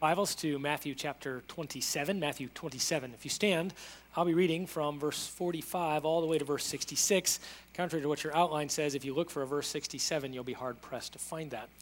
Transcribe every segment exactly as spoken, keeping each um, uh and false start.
Bibles to Matthew chapter twenty-seven, Matthew twenty-seven. If you stand, I'll be reading from verse forty-five all the way to verse sixty-six. Contrary to what your outline says, if you look for a verse sixty-seven, you'll be hard-pressed to find that.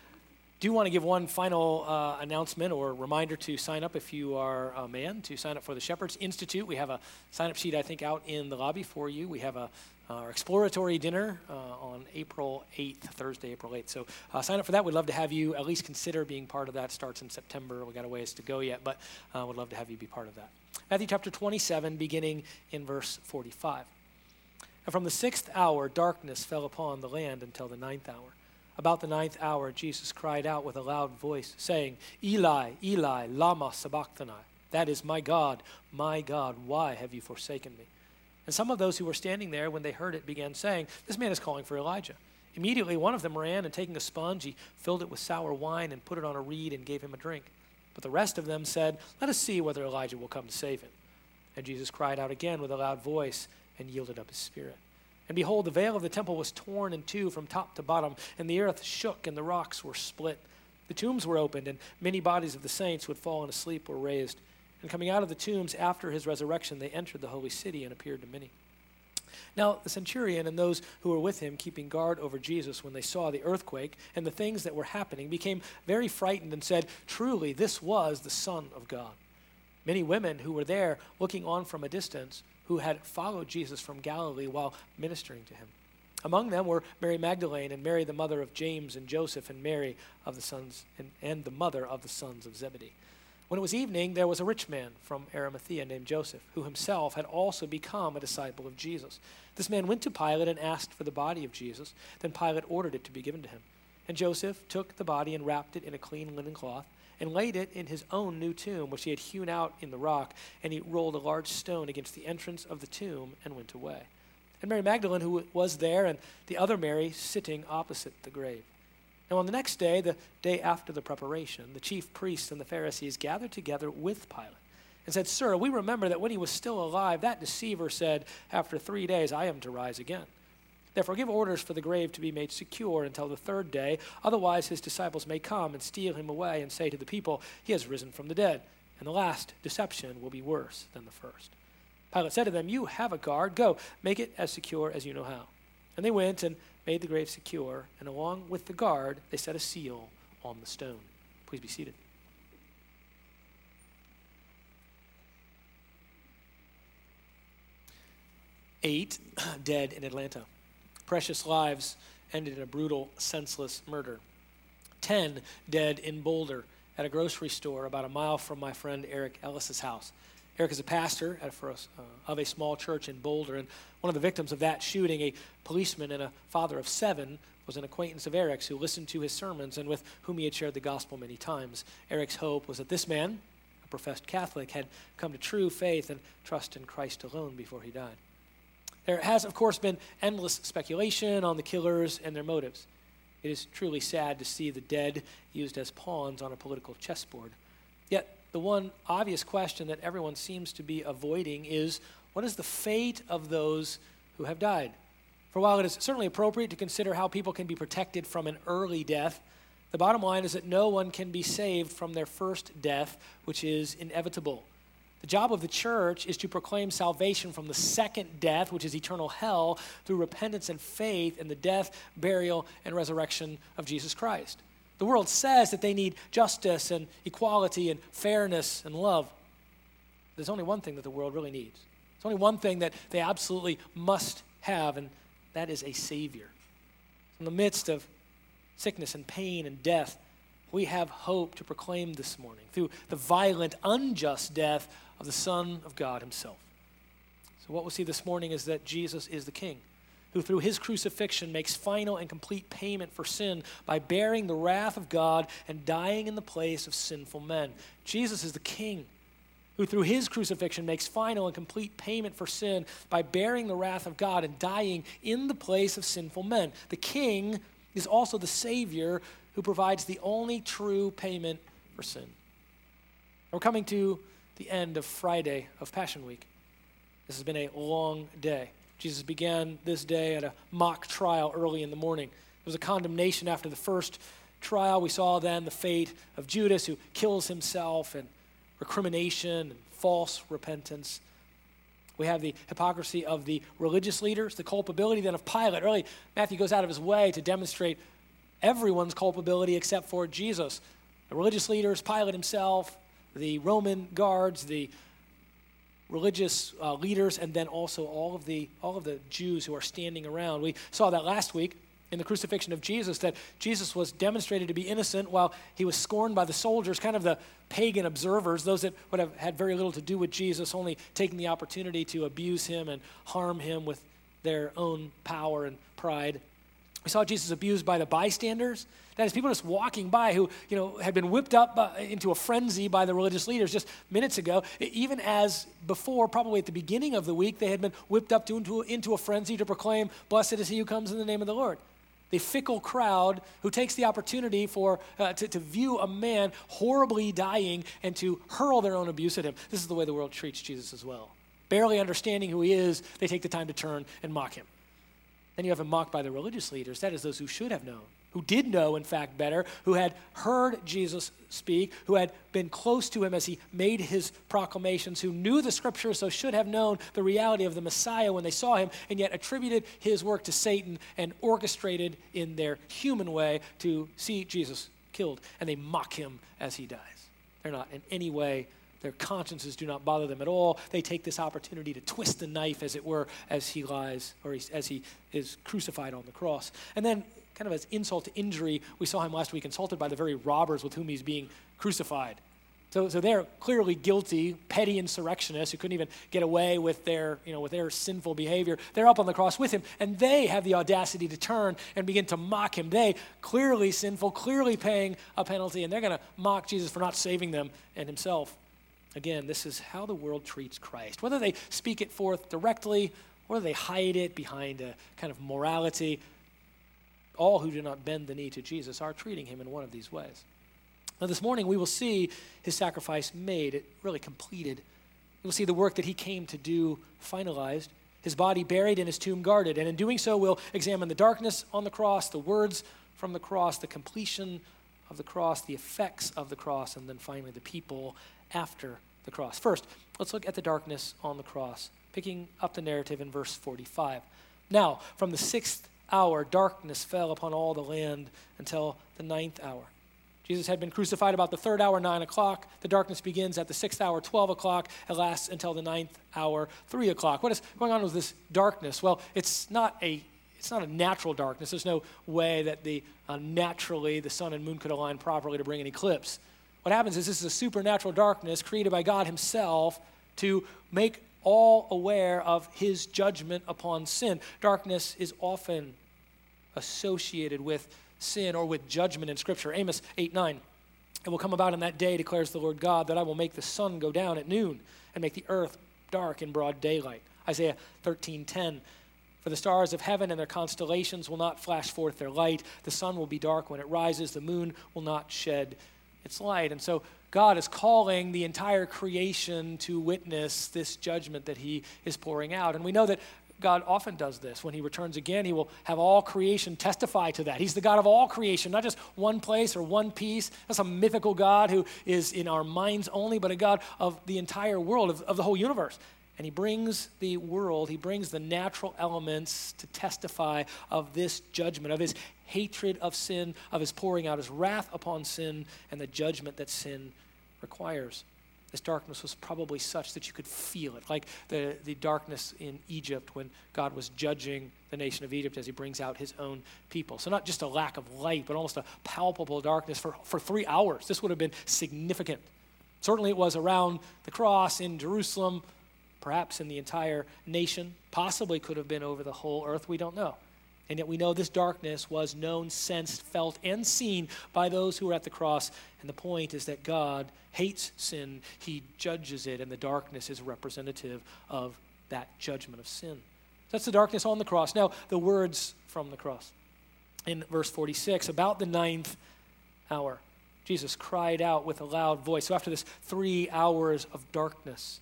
Do want to give one final uh, announcement or reminder to sign up if you are a man, to sign up for the Shepherd's Institute. We have a sign-up sheet, I think, out in the lobby for you. We have a our exploratory dinner uh, on April eighth, Thursday, April eighth. So uh, sign up for that. We'd love to have you at least consider being part of that. Starts in September. We've got a ways to go yet, but uh, we'd love to have you be part of that. Matthew chapter twenty-seven, beginning in verse forty-five. And from the sixth hour, darkness fell upon the land until the ninth hour. About the ninth hour, Jesus cried out with a loud voice, saying, Eli, Eli, lama sabachthani. That is, my God, my God, why have you forsaken me? And some of those who were standing there, when they heard it, began saying, This man is calling for Elijah. Immediately one of them ran, and taking a sponge, he filled it with sour wine and put it on a reed and gave him a drink. But the rest of them said, Let us see whether Elijah will come to save him. And Jesus cried out again with a loud voice and yielded up his spirit. And behold, the veil of the temple was torn in two from top to bottom, and the earth shook, and the rocks were split. The tombs were opened, and many bodies of the saints who had fallen asleep were raised. And coming out of the tombs after his resurrection, they entered the holy city and appeared to many. Now the centurion and those who were with him, keeping guard over Jesus when they saw the earthquake and the things that were happening, became very frightened and said, Truly, this was the Son of God. Many women who were there, looking on from a distance, who had followed Jesus from Galilee while ministering to him. Among them were Mary Magdalene and Mary, the mother of James and Joseph, and Mary of the sons and, and the mother of the sons of Zebedee. When it was evening, there was a rich man from Arimathea named Joseph, who himself had also become a disciple of Jesus. This man went to Pilate and asked for the body of Jesus. Then Pilate ordered it to be given to him. And Joseph took the body and wrapped it in a clean linen cloth and laid it in his own new tomb, which he had hewn out in the rock, and he rolled a large stone against the entrance of the tomb and went away. And Mary Magdalene, who was there, and the other Mary sitting opposite the grave. Now on the next day, the day after the preparation, the chief priests and the Pharisees gathered together with Pilate and said, Sir, we remember that when he was still alive, that deceiver said, After three days I am to rise again. Therefore give orders for the grave to be made secure until the third day, otherwise his disciples may come and steal him away and say to the people, He has risen from the dead, and the last deception will be worse than the first. Pilate said to them, You have a guard, go, make it as secure as you know how. And they went and made the grave secure, and along with the guard, they set a seal on the stone. Please be seated. Eight dead in Atlanta. Precious lives ended in a brutal, senseless murder. Ten dead in Boulder at a grocery store about a mile from my friend Eric Ellis's house. Eric is a pastor at a, for a, uh, of a small church in Boulder, and one of the victims of that shooting, a policeman and a father of seven, was an acquaintance of Eric's who listened to his sermons and with whom he had shared the gospel many times. Eric's hope was that this man, a professed Catholic, had come to true faith and trust in Christ alone before he died. There has, of course, been endless speculation on the killers and their motives. It is truly sad to see the dead used as pawns on a political chessboard. Yet, the one obvious question that everyone seems to be avoiding is, what is the fate of those who have died? For while it is certainly appropriate to consider how people can be protected from an early death, the bottom line is that no one can be saved from their first death, which is inevitable. The job of the church is to proclaim salvation from the second death, which is eternal hell, through repentance and faith in the death, burial, and resurrection of Jesus Christ. The world says that they need justice and equality and fairness and love. There's only one thing that the world really needs. There's only one thing that they absolutely must have, and that is a Savior. In the midst of sickness and pain and death, we have hope to proclaim this morning through the violent, unjust death of the Son of God himself. So what we'll see this morning is that Jesus is the King, who through his crucifixion makes final and complete payment for sin by bearing the wrath of God and dying in the place of sinful men. Jesus is the King, who through his crucifixion makes final and complete payment for sin by bearing the wrath of God and dying in the place of sinful men. The King is also the Savior who provides the only true payment for sin. We're coming to the end of Friday of Passion Week. This has been a long day. Jesus began this day at a mock trial early in the morning. There was a condemnation after the first trial. We saw then the fate of Judas, who kills himself, and recrimination and false repentance. We have the hypocrisy of the religious leaders, the culpability then of Pilate. Really, Matthew goes out of his way to demonstrate everyone's culpability except for Jesus. The religious leaders, Pilate himself, the Roman guards, the religious uh, leaders, and then also all of the all of the Jews who are standing around. We saw that last week in the crucifixion of Jesus, that Jesus was demonstrated to be innocent while he was scorned by the soldiers, kind of the pagan observers, those that would have had very little to do with Jesus, only taking the opportunity to abuse him and harm him with their own power and pride. We saw Jesus abused by the bystanders. That is, people just walking by who, you know, had been whipped up by, into a frenzy by the religious leaders just minutes ago. Even as before, probably at the beginning of the week, they had been whipped up to, into, into a frenzy to proclaim, "Blessed is he who comes in the name of the Lord." The fickle crowd who takes the opportunity for uh, to, to view a man horribly dying and to hurl their own abuse at him. This is the way the world treats Jesus as well. Barely understanding who he is, they take the time to turn and mock him. Then you have him mocked by the religious leaders. That is, those who should have known, who did know, in fact, better, who had heard Jesus speak, who had been close to him as he made his proclamations, who knew the scriptures, so should have known the reality of the Messiah when they saw him, and yet attributed his work to Satan and orchestrated in their human way to see Jesus killed. And they mock him as he dies. They're not in any way, their consciences do not bother them at all. They take this opportunity to twist the knife, as it were, as he lies, or as he is crucified on the cross. And then, kind of as insult to injury, we saw him last week insulted by the very robbers with whom he's being crucified. So, so they're clearly guilty, petty insurrectionists who couldn't even get away with their, you know, with their sinful behavior. They're up on the cross with him, and they have the audacity to turn and begin to mock him. They, clearly sinful, clearly paying a penalty, and they're going to mock Jesus for not saving them and himself. Again, this is how the world treats Christ. Whether they speak it forth directly, or they hide it behind a kind of morality, all who do not bend the knee to Jesus are treating him in one of these ways. Now this morning we will see his sacrifice made, it really completed. We will see the work that he came to do finalized, his body buried and his tomb guarded. And in doing so, we'll examine the darkness on the cross, the words from the cross, the completion of the cross, the effects of the cross, and then finally the people after the cross. First, let's look at the darkness on the cross, picking up the narrative in verse forty-five. Now, from the sixth hour, darkness fell upon all the land until the ninth hour. Jesus had been crucified about the third hour, nine o'clock. The darkness begins at the sixth hour, twelve o'clock. It lasts until the ninth hour, three o'clock. What is going on with this darkness? Well, it's not a It's not a natural darkness. There's no way that the uh, naturally the sun and moon could align properly to bring an eclipse. What happens is this is a supernatural darkness created by God himself to make all aware of his judgment upon sin. Darkness is often associated with sin or with judgment in Scripture. Amos eight nine. It will come about in that day, declares the Lord God, that I will make the sun go down at noon and make the earth dark in broad daylight. Isaiah thirteen ten. For the stars of heaven and their constellations will not flash forth their light. The sun will be dark when it rises. The moon will not shed its light. And so God is calling the entire creation to witness this judgment that he is pouring out. And we know that God often does this. When he returns again, he will have all creation testify to that. He's the God of all creation, not just one place or one piece. That's a mythical God who is in our minds only, but a God of the entire world, of, of the whole universe. And he brings the world, he brings the natural elements to testify of this judgment, of his hatred of sin, of his pouring out his wrath upon sin, and the judgment that sin requires. This darkness was probably such that you could feel it, like the, the darkness in Egypt when God was judging the nation of Egypt as he brings out his own people. So not just a lack of light, but almost a palpable darkness for, for three hours. This would have been significant. Certainly it was around the cross in Jerusalem, perhaps in the entire nation, possibly could have been over the whole earth, we don't know. And yet we know this darkness was known, sensed, felt, and seen by those who were at the cross. And the point is that God hates sin, he judges it, and the darkness is representative of that judgment of sin. That's the darkness on the cross. Now, the words from the cross. In verse forty-six, about the ninth hour, Jesus cried out with a loud voice. So after this three hours of darkness,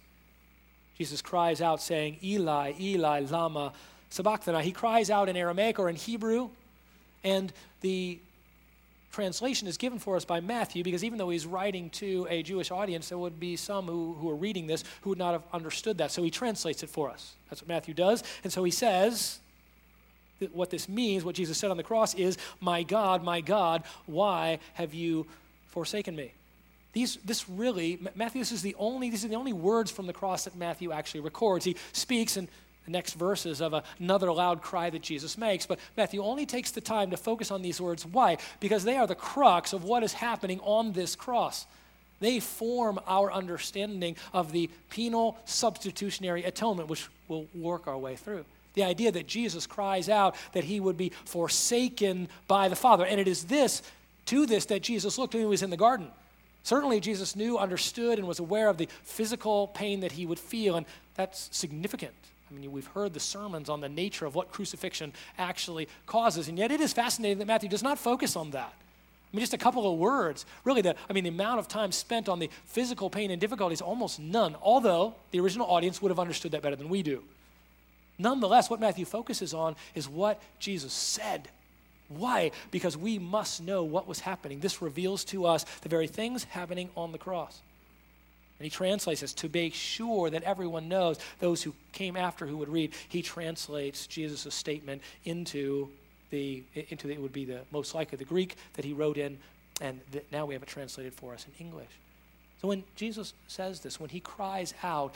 Jesus cries out saying, Eli, Eli, lama sabachthani. He cries out in Aramaic or in Hebrew, and the translation is given for us by Matthew, because even though he's writing to a Jewish audience, there would be some who, who are reading this who would not have understood that. So he translates it for us. That's what Matthew does. And so he says that what this means, what Jesus said on the cross is, "My God, my God, why have you forsaken me?" These, this really, Matthew, this is the only, these are the only words from the cross that Matthew actually records. He speaks in the next verses of another loud cry that Jesus makes, but Matthew only takes the time to focus on these words. Why? Because they are the crux of what is happening on this cross. They form our understanding of the penal substitutionary atonement, which we'll work our way through. The idea that Jesus cries out that he would be forsaken by the Father. And it is this, to this, that Jesus looked when he was in the garden. Certainly Jesus knew, understood, and was aware of the physical pain that he would feel, and that's significant. I mean, we've heard the sermons on the nature of what crucifixion actually causes, and yet it is fascinating that Matthew does not focus on that. I mean, just a couple of words. Really, the, I mean, the amount of time spent on the physical pain and difficulties, almost none, although the original audience would have understood that better than we do. Nonetheless, what Matthew focuses on is what Jesus said. Why? Because we must know what was happening. This reveals to us the very things happening on the cross. And he translates this to make sure that everyone knows, those who came after who would read, he translates Jesus' statement into the, into the, it would be the most likely the Greek that he wrote in, and the, now we have it translated for us in English. So when Jesus says this, when he cries out,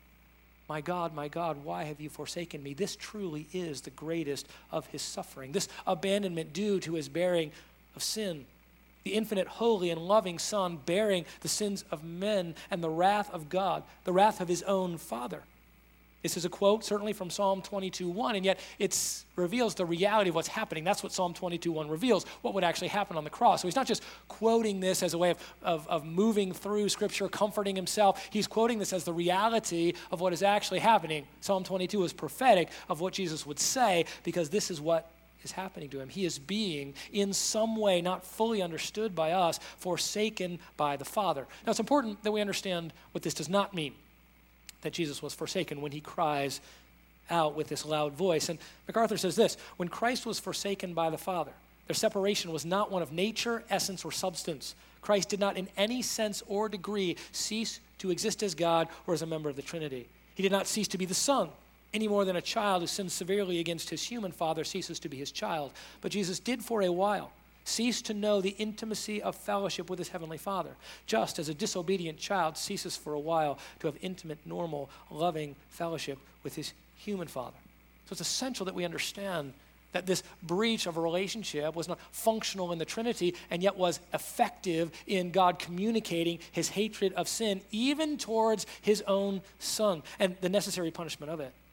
"My God, my God, why have you forsaken me?" This truly is the greatest of his suffering. This abandonment due to his bearing of sin. The infinite, holy, and loving Son bearing the sins of men and the wrath of God, the wrath of his own Father. This is a quote certainly from Psalm twenty-two one, and yet it reveals the reality of what's happening. That's what Psalm twenty-two one reveals, what would actually happen on the cross. So he's not just quoting this as a way of, of, of moving through Scripture, comforting himself. He's quoting this as the reality of what is actually happening. Psalm twenty-two is prophetic of what Jesus would say, because this is what is happening to him. He is being, in some way, not fully understood by us, forsaken by the Father. Now, it's important that we understand what this does not mean, that Jesus was forsaken when he cries out with this loud voice. And MacArthur says this: when Christ was forsaken by the Father, their separation was not one of nature, essence, or substance. Christ did not in any sense or degree cease to exist as God or as a member of the Trinity. He did not cease to be the Son, any more than a child who sins severely against his human father ceases to be his child. But Jesus did for a while cease to know the intimacy of fellowship with his heavenly Father, just as a disobedient child ceases for a while to have intimate, normal, loving fellowship with his human father. So it's essential that we understand that this breach of a relationship was not functional in the Trinity, and yet was effective in God communicating his hatred of sin, even towards his own Son, and the necessary punishment of it.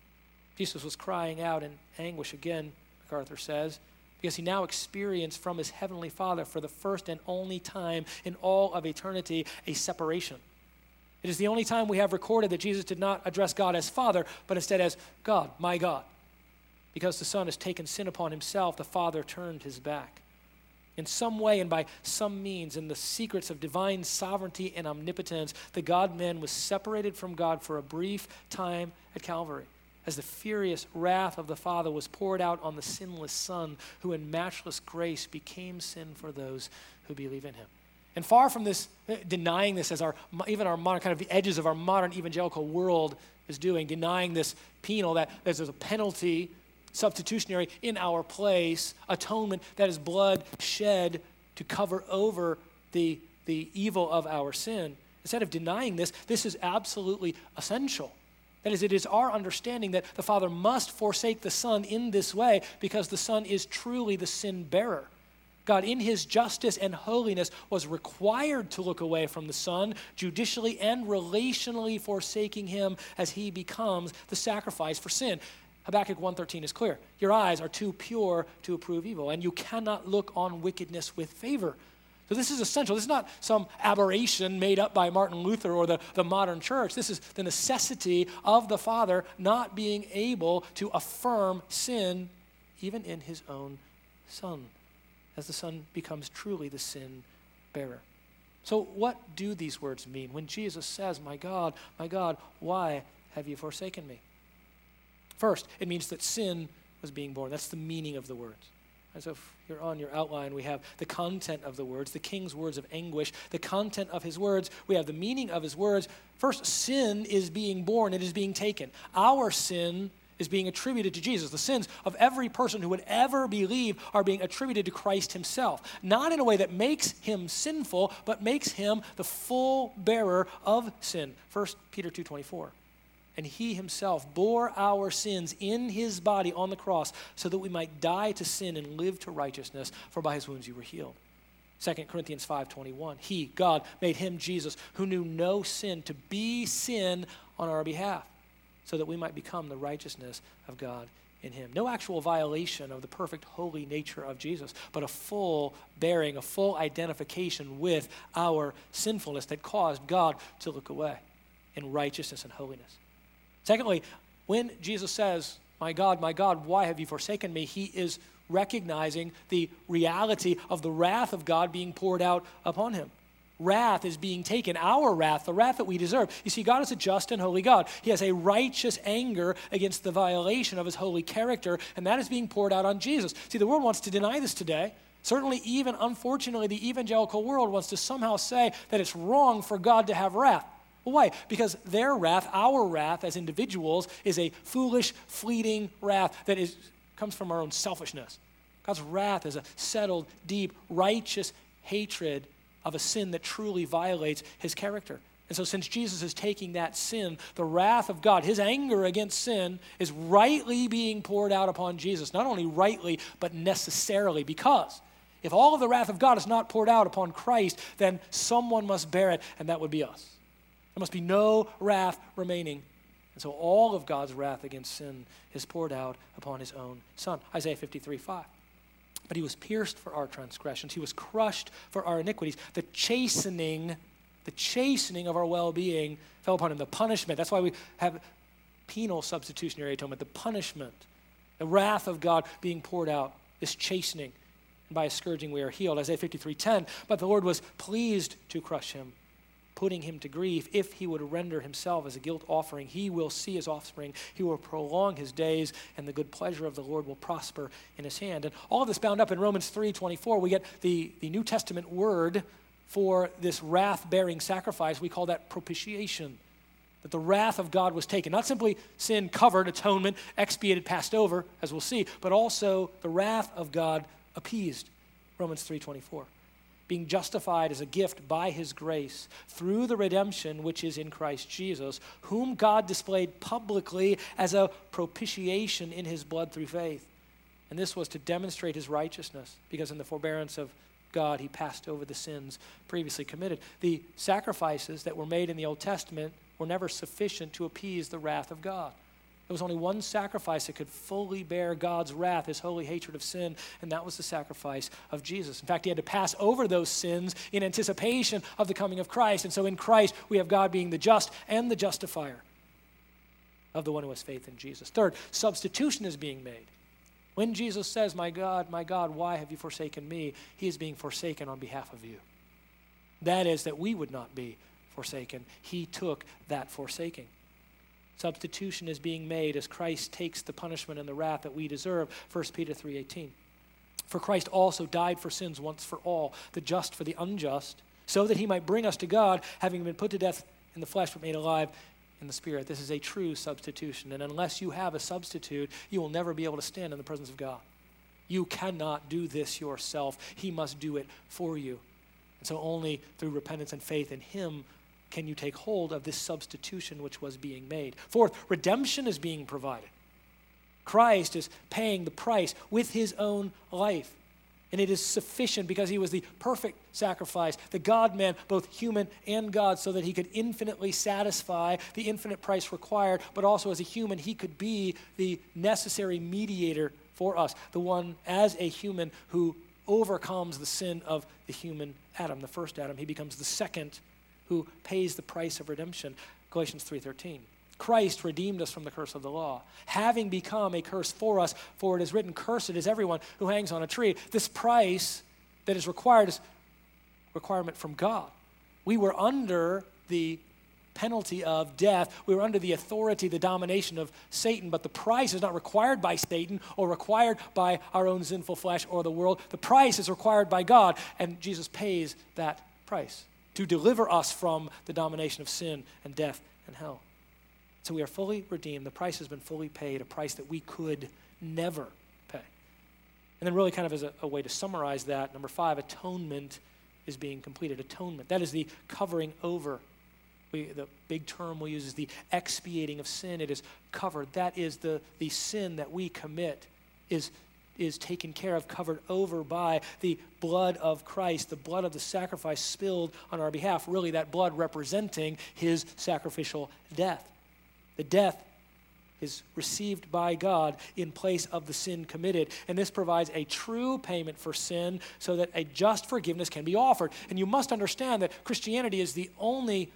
Jesus was crying out in anguish again, MacArthur says, because he now experienced from his heavenly Father for the first and only time in all of eternity a separation. It is the only time we have recorded that Jesus did not address God as Father, but instead as God, my God. Because the Son has taken sin upon himself, the Father turned his back. In some way and by some means, in the secrets of divine sovereignty and omnipotence, the God-man was separated from God for a brief time at Calvary, as the furious wrath of the Father was poured out on the sinless Son, who in matchless grace became sin for those who believe in him. And far from this, denying this as our, even our modern, kind of the edges of our modern evangelical world is doing, denying this penal, that there's a penalty, substitutionary in our place, atonement that is blood shed to cover over the, the evil of our sin. Instead of denying this, this is absolutely essential. That is, it is our understanding that the Father must forsake the Son in this way because the Son is truly the sin bearer. God, in his justice and holiness, was required to look away from the Son, judicially and relationally forsaking him as he becomes the sacrifice for sin. Habakkuk one thirteen is clear. Your eyes are too pure to approve evil, and you cannot look on wickedness with favor. So this is essential. This is not some aberration made up by Martin Luther or the, the modern church. This is the necessity of the Father not being able to affirm sin even in his own Son, as the Son becomes truly the sin bearer. So what do these words mean when Jesus says, my God, my God, why have you forsaken me? First, it means that sin was being born. That's the meaning of the words. And so if you're on your outline, we have the content of the words, the king's words of anguish, the content of his words. We have the meaning of his words. First, sin is being born. It is being taken. Our sin is being attributed to Jesus. The sins of every person who would ever believe are being attributed to Christ himself. Not in a way that makes him sinful, but makes him the full bearer of sin. First Peter two twenty-four. And he himself bore our sins in his body on the cross so that we might die to sin and live to righteousness, for by his wounds you were healed. Second Corinthians five twenty-one. He, God, made him, Jesus, who knew no sin, to be sin on our behalf, so that we might become the righteousness of God in him. No actual violation of the perfect holy nature of Jesus, but a full bearing, a full identification with our sinfulness that caused God to look away in righteousness and holiness. Secondly, when Jesus says, my God, my God, why have you forsaken me? He is recognizing the reality of the wrath of God being poured out upon him. Wrath is being taken, our wrath, the wrath that we deserve. You see, God is a just and holy God. He has a righteous anger against the violation of his holy character, and that is being poured out on Jesus. See, the world wants to deny this today. Certainly, even unfortunately, the evangelical world wants to somehow say that it's wrong for God to have wrath. Well, why? Because their wrath, our wrath as individuals, is a foolish, fleeting wrath that is comes from our own selfishness. God's wrath is a settled, deep, righteous hatred of a sin that truly violates his character. And so since Jesus is taking that sin, the wrath of God, his anger against sin, is rightly being poured out upon Jesus. Not only rightly, but necessarily, because if all of the wrath of God is not poured out upon Christ, then someone must bear it, and that would be us. There must be no wrath remaining. And so all of God's wrath against sin is poured out upon his own Son. Isaiah fifty-three five. But he was pierced for our transgressions. He was crushed for our iniquities. The chastening, the chastening of our well-being fell upon him. The punishment, that's why we have penal substitutionary atonement, the punishment, the wrath of God being poured out, this chastening. And by his scourging we are healed. Isaiah fifty-three ten. But the Lord was pleased to crush him, putting him to grief. If he would render himself as a guilt offering, he will see his offspring. He will prolong his days, and the good pleasure of the Lord will prosper in his hand. And all of this bound up in Romans three twenty-four, we get the, the New Testament word for this wrath-bearing sacrifice. We call that propitiation. That the wrath of God was taken. Not simply sin covered, atonement, expiated, passed over, as we'll see, but also the wrath of God appeased. Romans three twenty-four. Being justified as a gift by his grace through the redemption which is in Christ Jesus, whom God displayed publicly as a propitiation in his blood through faith. And this was to demonstrate his righteousness, because in the forbearance of God, he passed over the sins previously committed. The sacrifices that were made in the Old Testament were never sufficient to appease the wrath of God. There was only one sacrifice that could fully bear God's wrath, his holy hatred of sin, and that was the sacrifice of Jesus. In fact, he had to pass over those sins in anticipation of the coming of Christ. And so in Christ, we have God being the just and the justifier of the one who has faith in Jesus. Third, substitution is being made. When Jesus says, my God, my God, why have you forsaken me? He is being forsaken on behalf of you. That is, that we would not be forsaken. He took that forsaking. Substitution is being made as Christ takes the punishment and the wrath that we deserve. First Peter three eighteen. For Christ also died for sins once for all, the just for the unjust, so that he might bring us to God, having been put to death in the flesh but made alive in the spirit. This is a true substitution. And unless you have a substitute, you will never be able to stand in the presence of God. You cannot do this yourself. He must do it for you. And so only through repentance and faith in him can you take hold of this substitution which was being made. Fourth, redemption is being provided. Christ is paying the price with his own life. And it is sufficient because he was the perfect sacrifice, the God-man, both human and God, so that he could infinitely satisfy the infinite price required, but also as a human, he could be the necessary mediator for us, the one as a human who overcomes the sin of the human Adam, the first Adam. He becomes the second who pays the price of redemption. Galatians three thirteen. Christ redeemed us from the curse of the law, having become a curse for us, for it is written, cursed is everyone who hangs on a tree. This price that is required is requirement from God. We were under the penalty of death. We were under the authority, the domination of Satan, but the price is not required by Satan or required by our own sinful flesh or the world. The price is required by God, and Jesus pays that price to deliver us from the domination of sin and death and hell. So we are fully redeemed. The price has been fully paid, a price that we could never pay. And then really kind of as a, a way to summarize that, number five, atonement is being completed. Atonement, that is the covering over. We, the big term we use is the expiating of sin. It is covered. That is the, the sin that we commit is, is taken care of, covered over by the blood of Christ, the blood of the sacrifice spilled on our behalf. Really, that blood representing his sacrificial death. The death is received by God in place of the sin committed. And this provides a true payment for sin so that a just forgiveness can be offered. And you must understand that Christianity is the only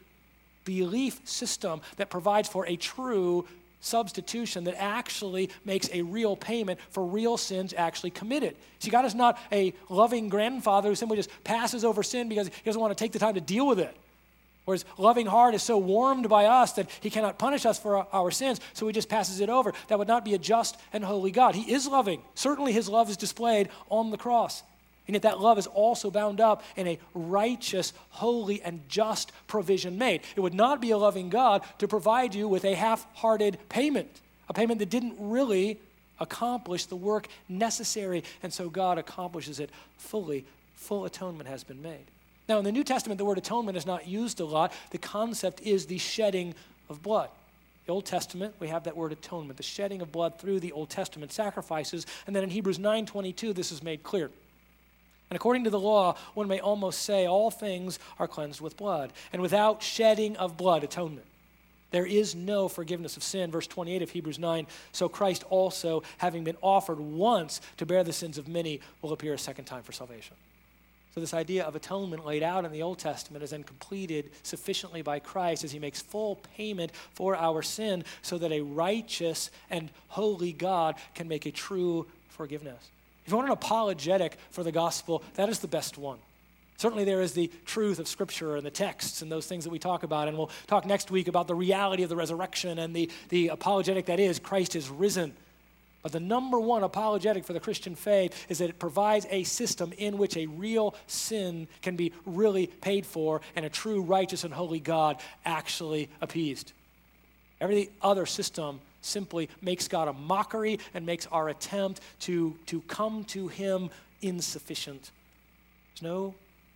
belief system that provides for a true substitution that actually makes a real payment for real sins actually committed. See, God is not a loving grandfather who simply just passes over sin because he doesn't want to take the time to deal with it. Or his loving heart is so warmed by us that he cannot punish us for our, our sins, so he just passes it over. That would not be a just and holy God. He is loving. Certainly his love is displayed on the cross. And yet that love is also bound up in a righteous, holy, and just provision made. It would not be a loving God to provide you with a half-hearted payment, a payment that didn't really accomplish the work necessary, and so God accomplishes it fully. Full atonement has been made. Now, in the New Testament, the word atonement is not used a lot. The concept is the shedding of blood. The Old Testament, we have that word atonement, the shedding of blood through the Old Testament sacrifices. And then in Hebrews nine twenty-two, this is made clear. And according to the law, one may almost say all things are cleansed with blood. And without shedding of blood, atonement, there is no forgiveness of sin. Verse twenty-eight of Hebrews nine, so Christ also, having been offered once to bear the sins of many, will appear a second time for salvation. So this idea of atonement laid out in the Old Testament is then completed sufficiently by Christ as he makes full payment for our sin so that a righteous and holy God can make a true forgiveness. If you want an apologetic for the gospel, that is the best one. Certainly there is the truth of Scripture and the texts and those things that we talk about, and we'll talk next week about the reality of the resurrection and the, the apologetic that is Christ is risen. But the number one apologetic for the Christian faith is that it provides a system in which a real sin can be really paid for and a true righteous and holy God actually appeased. Every other system simply makes God a mockery and makes our attempt to, to come to him insufficient. There's no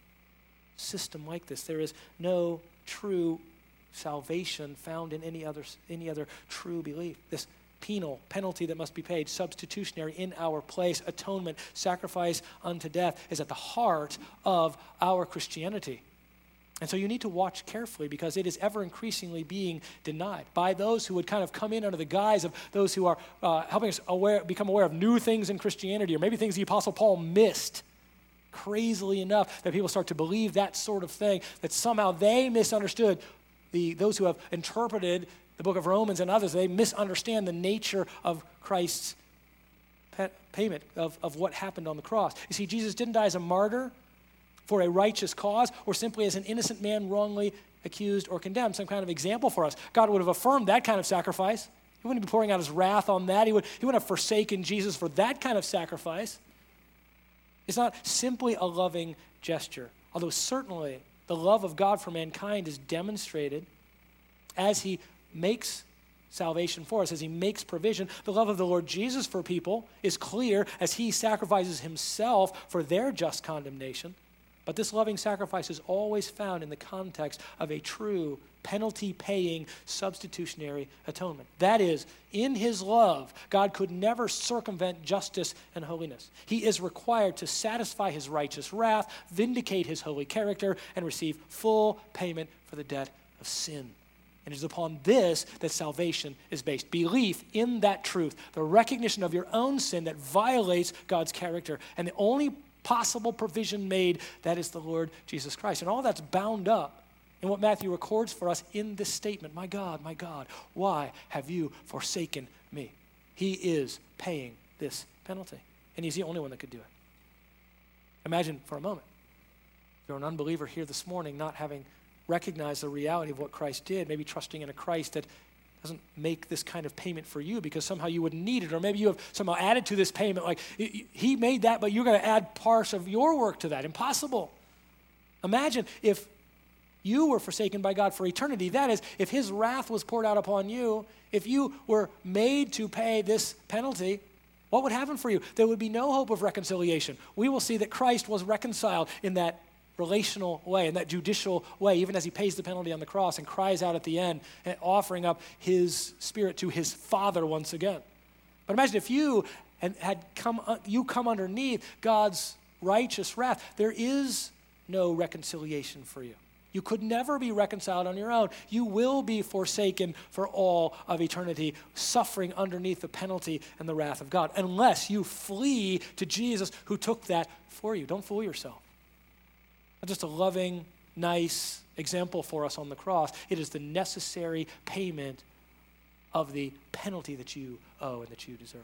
system like this. There is no true salvation found in any other, any other true belief. This penal penalty that must be paid, substitutionary in our place, atonement, sacrifice unto death is at the heart of our Christianity. And so you need to watch carefully because it is ever increasingly being denied by those who would kind of come in under the guise of those who are uh, helping us aware, become aware of new things in Christianity or maybe things the Apostle Paul missed. Crazily enough that people start to believe that sort of thing, that somehow they misunderstood the those who have interpreted the book of Romans and others, they misunderstand the nature of Christ's payment, of, of what happened on the cross. You see, Jesus didn't die as a martyr for a righteous cause or simply as an innocent man wrongly accused or condemned, some kind of example for us. God would have affirmed that kind of sacrifice. He wouldn't be pouring out his wrath on that. He, would, he wouldn't have forsaken Jesus for that kind of sacrifice. It's not simply a loving gesture, although certainly the love of God for mankind is demonstrated as he makes salvation for us, as he makes provision. The love of the Lord Jesus for people is clear as he sacrifices himself for their just condemnation. But this loving sacrifice is always found in the context of a true penalty-paying substitutionary atonement. That is, in his love, God could never circumvent justice and holiness. He is required to satisfy his righteous wrath, vindicate his holy character, and receive full payment for the debt of sin. And it is upon this that salvation is based. Belief in that truth, the recognition of your own sin that violates God's character, and the only possible provision made, that is the Lord Jesus Christ. And all that's bound up in what Matthew records for us in this statement, my God, my God, why have you forsaken me? He is paying this penalty, and he's the only one that could do it. Imagine for a moment, if you're an unbeliever here this morning, not having recognize the reality of what Christ did, maybe trusting in a Christ that doesn't make this kind of payment for you because somehow you wouldn't need it, or maybe you have somehow added to this payment, like he made that, but you're going to add parts of your work to that. Impossible. Imagine if you were forsaken by God for eternity. That is, if his wrath was poured out upon you, if you were made to pay this penalty, what would happen for you? There would be no hope of reconciliation. We will see that Christ was reconciled in that relational way, in that judicial way, even as he pays the penalty on the cross and cries out at the end, and offering up his spirit to his Father once again. But imagine if you and had come, you come underneath God's righteous wrath. There is no reconciliation for you. You could never be reconciled on your own. You will be forsaken for all of eternity, suffering underneath the penalty and the wrath of God, unless you flee to Jesus who took that for you. Don't fool yourself. Not just a loving, nice example for us on the cross. It is the necessary payment of the penalty that you owe and that you deserve.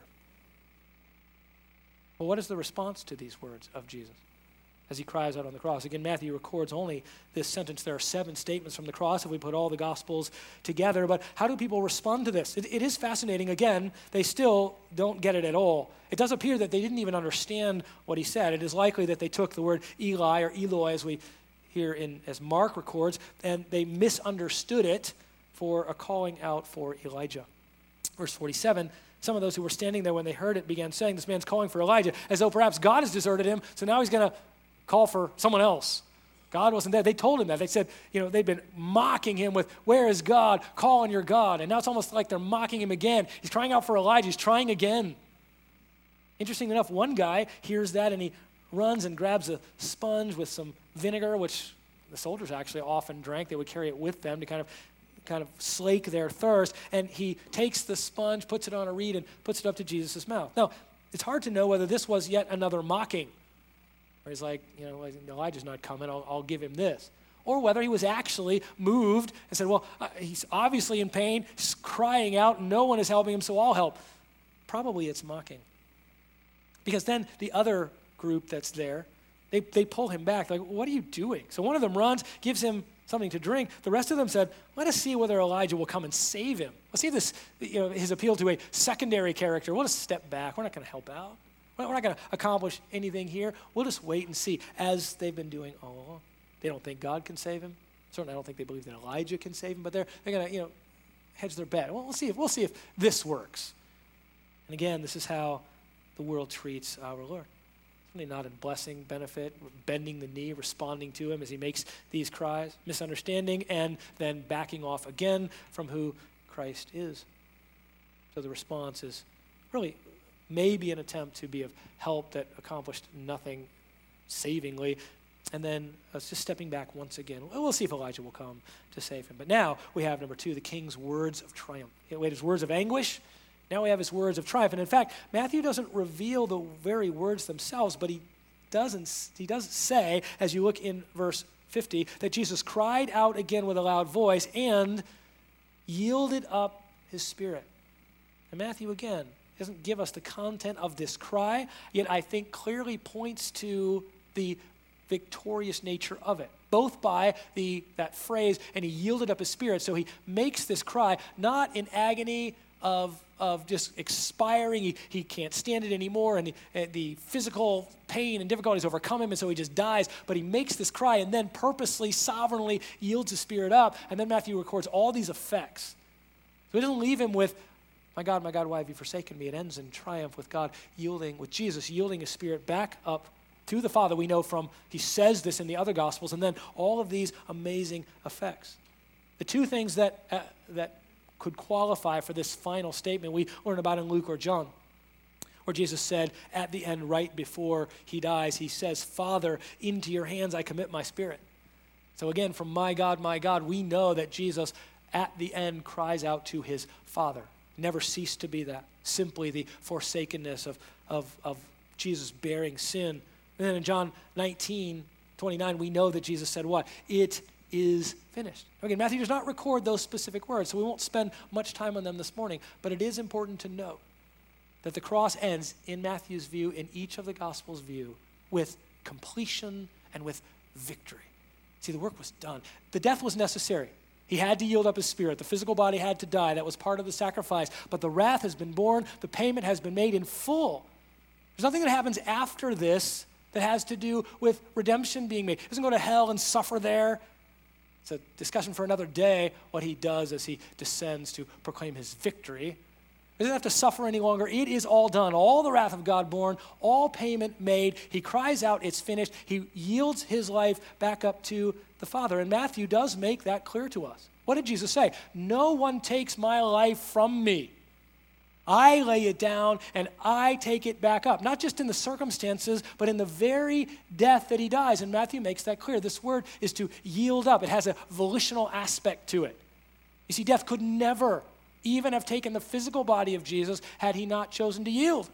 Well, what is the response to these words of Jesus as he cries out on the cross? Again, Matthew records only this sentence. There are seven statements from the cross if we put all the Gospels together. But how do people respond to this? It, it is fascinating. Again, they still don't get it at all. It does appear that they didn't even understand what he said. It is likely that they took the word Eli or Eloi, as we hear in as Mark records, and they misunderstood it for a calling out for Elijah. Verse forty-seven, some of those who were standing there when they heard it began saying, this man's calling for Elijah, as though perhaps God has deserted him, so now he's going to call for someone else. God wasn't there. They told him that. They said, you know, they'd been mocking him with, where is God? Call on your God. And now it's almost like they're mocking him again. He's crying out for Elijah. He's trying again. Interesting enough, one guy hears that and he runs and grabs a sponge with some vinegar, which the soldiers actually often drank. They would carry it with them to kind of kind of slake their thirst. And he takes the sponge, puts it on a reed, and puts it up to Jesus' mouth. Now, it's hard to know whether this was yet another mocking, where he's like, you know, Elijah's not coming, I'll, I'll give him this. Or whether he was actually moved and said, well, uh, he's obviously in pain, he's crying out, no one is helping him, so I'll help. Probably it's mocking. Because then the other group that's there, they, they pull him back. They're like, what are you doing? So one of them runs, gives him something to drink. The rest of them said, let us see whether Elijah will come and save him. Let's see this, you know, his appeal to a secondary character. We'll just step back. We're not going to help out. We're not going to accomplish anything here. We'll just wait and see, as they've been doing all along. They don't think God can save him. Certainly I don't think they believe that Elijah can save him, but they're, they're going to, you know, hedge their bet. Well, we'll see if, we'll see if this works. And again, this is how the world treats our Lord. Certainly not in blessing, benefit, bending the knee, responding to him as he makes these cries, misunderstanding, and then backing off again from who Christ is. So the response is really maybe an attempt to be of help that accomplished nothing savingly, and then uh, just stepping back once again. We'll see if Elijah will come to save him. But now we have, number two, the king's words of triumph. We had his words of anguish. Now we have his words of triumph. And in fact, Matthew doesn't reveal the very words themselves, but he doesn't. He does say, as you look in verse fifty, that Jesus cried out again with a loud voice and yielded up his spirit. And Matthew, again, doesn't give us the content of this cry, yet I think clearly points to the victorious nature of it, both by the that phrase, and he yielded up his spirit. So he makes this cry not in agony of, of just expiring. He, he can't stand it anymore, and the, and the physical pain and difficulties overcome him, and so he just dies. But he makes this cry and then purposely, sovereignly yields his spirit up. And then Matthew records all these effects. So he doesn't leave him with, my God, my God, why have you forsaken me? It ends in triumph with God yielding, with Jesus yielding his spirit back up to the Father. We know from, he says this in the other Gospels, and then all of these amazing effects. The two things that uh, that could qualify for this final statement we learn about in Luke or John, where Jesus said at the end, right before he dies, he says, Father, into your hands I commit my spirit. So again, from my God, my God, we know that Jesus at the end cries out to his Father. Never ceased to be that. Simply the forsakenness of, of, of Jesus bearing sin. And then in John nineteen, twenty-nine, we know that Jesus said what? It is finished. Again, Matthew does not record those specific words, so we won't spend much time on them this morning, but it is important to note that the cross ends, in Matthew's view, in each of the Gospels' view, with completion and with victory. See, the work was done. The death was necessary. He had to yield up his spirit. The physical body had to die. That was part of the sacrifice. But the wrath has been borne. The payment has been made in full. There's nothing that happens after this that has to do with redemption being made. He doesn't go to hell and suffer there. It's a discussion for another day, what he does as he descends to proclaim his victory. He doesn't have to suffer any longer. It is all done. All the wrath of God borne, all payment made. He cries out, it's finished. He yields his life back up to the Father. And Matthew does make that clear to us. What did Jesus say? No one takes my life from me. I lay it down and I take it back up. Not just in the circumstances, but in the very death that he dies. And Matthew makes that clear. This word is to yield up. It has a volitional aspect to it. You see, death could never even have taken the physical body of Jesus had he not chosen to yield.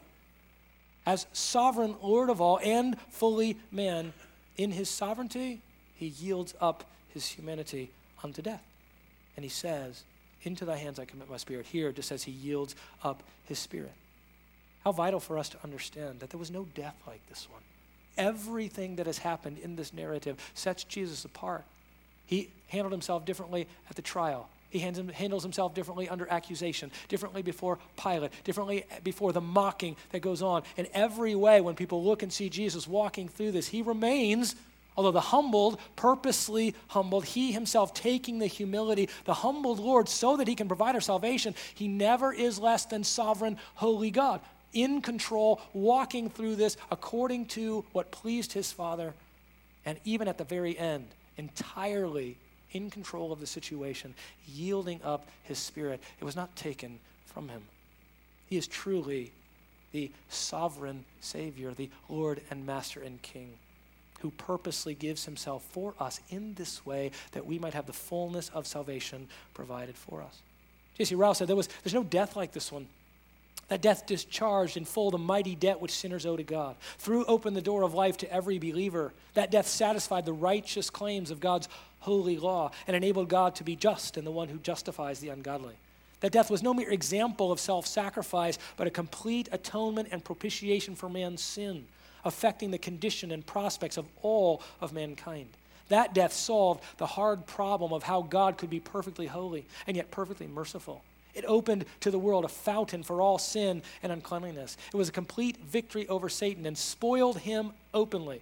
As sovereign Lord of all and fully man, in his sovereignty, he yields up his humanity unto death. And he says, into thy hands I commit my spirit. Here, just as he yields up his spirit. How vital for us to understand that there was no death like this one. Everything that has happened in this narrative sets Jesus apart. He handled himself differently at the trial. He handles himself differently under accusation, differently before Pilate, differently before the mocking that goes on. In every way, when people look and see Jesus walking through this, he remains, although the humbled, purposely humbled, he himself taking the humility, the humbled Lord, so that he can provide our salvation. He never is less than sovereign, holy God, in control, walking through this according to what pleased his Father, and even at the very end, entirely in control of the situation, yielding up his spirit. It was not taken from him. He is truly the sovereign Savior, the Lord and Master and King, who purposely gives himself for us in this way that we might have the fullness of salvation provided for us. J C Ryle said there was, there's no death like this one. That death discharged in full the mighty debt which sinners owe to God. Threw open the door of life to every believer. That death satisfied the righteous claims of God's holy law and enabled God to be just and the one who justifies the ungodly. That death was no mere example of self-sacrifice, but a complete atonement and propitiation for man's sin, affecting the condition and prospects of all of mankind. That death solved the hard problem of how God could be perfectly holy and yet perfectly merciful. It opened to the world a fountain for all sin and uncleanliness. It was a complete victory over Satan and spoiled him openly.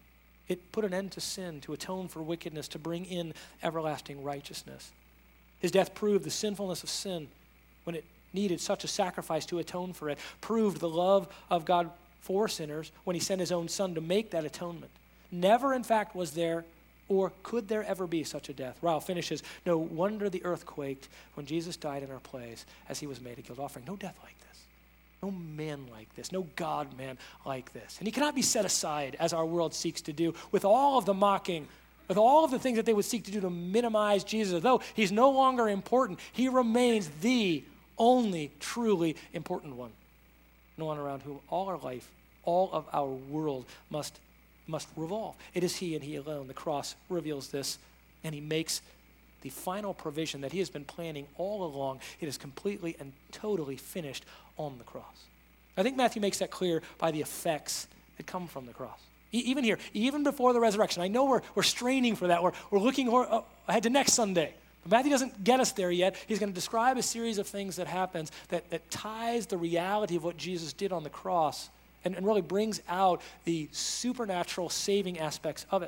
It put an end to sin, to atone for wickedness, to bring in everlasting righteousness. His death proved the sinfulness of sin when it needed such a sacrifice to atone for it, proved the love of God for sinners when he sent his own Son to make that atonement. Never, in fact, was there or could there ever be such a death? Ryle finishes, no wonder the earth quaked when Jesus died in our place as he was made a guilt offering. No death like this. No man like this. No God-man like this. And he cannot be set aside as our world seeks to do with all of the mocking, with all of the things that they would seek to do to minimize Jesus. Though he's no longer important, he remains the only truly important one. No one around whom all our life, all of our world must must revolve. It is he and he alone. The cross reveals this, and he makes the final provision that he has been planning all along. It is completely and totally finished on the cross. I think Matthew makes that clear by the effects that come from the cross. E- even here, even before the resurrection, I know we're, we're straining for that. We're, we're looking uh, ahead to next Sunday. But Matthew doesn't get us there yet. He's going to describe a series of things that happens that, that ties the reality of what Jesus did on the cross and, and really brings out the supernatural saving aspects of it.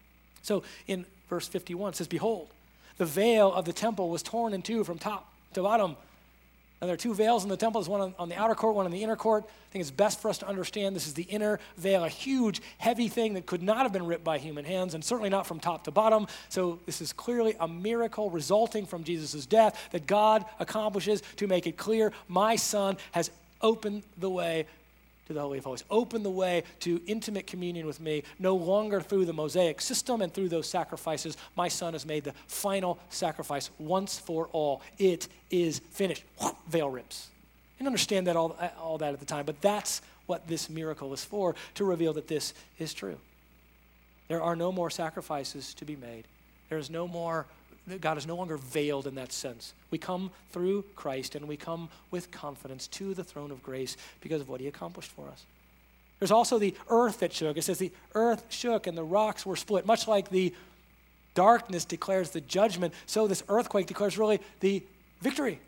So in verse fifty-one, it says, behold, the veil of the temple was torn in two from top to bottom. Now there are two veils in the temple. There's one on, on the outer court, one on the inner court. I think it's best for us to understand this is the inner veil, a huge, heavy thing that could not have been ripped by human hands, and certainly not from top to bottom. So this is clearly a miracle resulting from Jesus' death that God accomplishes to make it clear, my Son has opened the way to the Holy of Holies, opened the way to intimate communion with me, no longer through the Mosaic system and through those sacrifices. My Son has made the final sacrifice once for all. It is finished. Veil rips. I didn't understand that all, all that at the time, but that's what this miracle is for, to reveal that this is true. There are no more sacrifices to be made. There is no more, God is no longer veiled in that sense. We come through Christ and we come with confidence to the throne of grace because of what he accomplished for us. There's also the earth that shook. It says the earth shook and the rocks were split, much like the darkness declares the judgment, so this earthquake declares really the victory.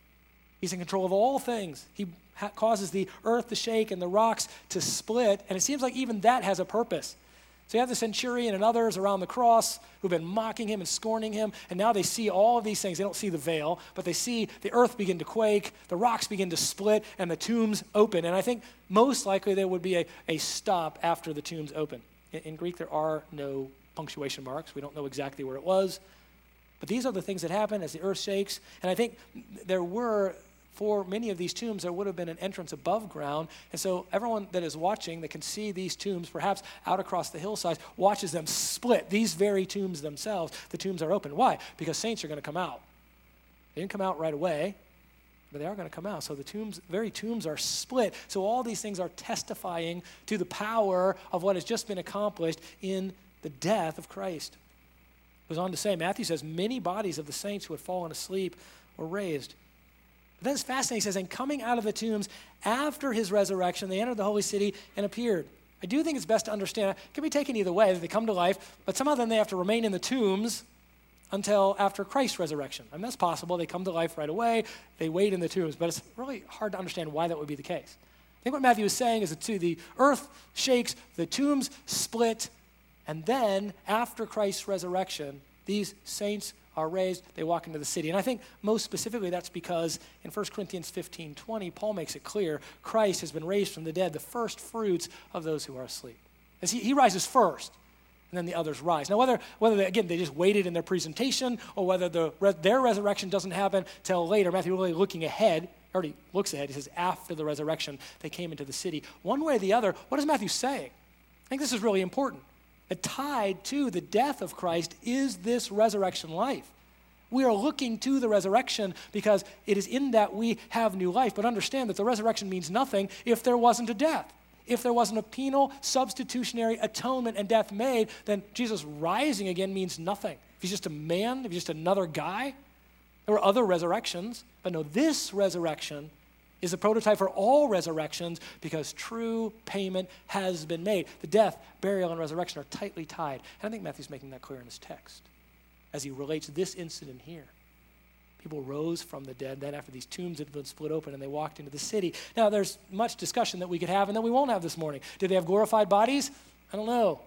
He's in control of all things. He ha- causes the earth to shake and the rocks to split, and it seems like even that has a purpose. So you have the centurion and others around the cross who've been mocking him and scorning him, and now they see all of these things. They don't see the veil, but they see the earth begin to quake, the rocks begin to split, and the tombs open. And I think most likely there would be a, a stop after the tombs open. In, in Greek, there are no punctuation marks. We don't know exactly where it was. But these are the things that happen as the earth shakes. And I think there were, for many of these tombs, there would have been an entrance above ground. And so everyone that is watching, that can see these tombs, perhaps out across the hillsides, watches them split. These very tombs themselves, the tombs are open. Why? Because saints are going to come out. They didn't come out right away, but they are going to come out. So the tombs, very tombs are split. So all these things are testifying to the power of what has just been accomplished in the death of Christ. It goes on to say, Matthew says, many bodies of the saints who had fallen asleep were raised. But then it's fascinating. He says, and coming out of the tombs after his resurrection, they entered the holy city and appeared. I do think it's best to understand, it can be taken either way, that they come to life, but somehow then they have to remain in the tombs until after Christ's resurrection. And that's possible. They come to life right away. They wait in the tombs. But it's really hard to understand why that would be the case. I think what Matthew is saying is that too, the earth shakes, the tombs split, and then after Christ's resurrection, these saints are raised, they walk into the city. And I think most specifically that's because in First Corinthians fifteen twenty, Paul makes it clear Christ has been raised from the dead, the first fruits of those who are asleep. As he, he rises first, and then the others rise. Now, whether, whether they, again, they just waited in their presentation, or whether the, their resurrection doesn't happen till later, Matthew really looking ahead, already looks ahead, he says after the resurrection, they came into the city. One way or the other, what is Matthew saying? I think this is really important. That tied to the death of Christ is this resurrection life. We are looking to the resurrection because it is in that we have new life. But understand that the resurrection means nothing if there wasn't a death. If there wasn't a penal, substitutionary atonement and death made, then Jesus rising again means nothing. If he's just a man, if he's just another guy, there were other resurrections. But no, this resurrection is a prototype for all resurrections because true payment has been made. The death, burial, and resurrection are tightly tied. And I think Matthew's making that clear in his text as he relates this incident here. People rose from the dead then after these tombs had been split open and they walked into the city. Now, there's much discussion that we could have and that we won't have this morning. Did they have glorified bodies? I don't know.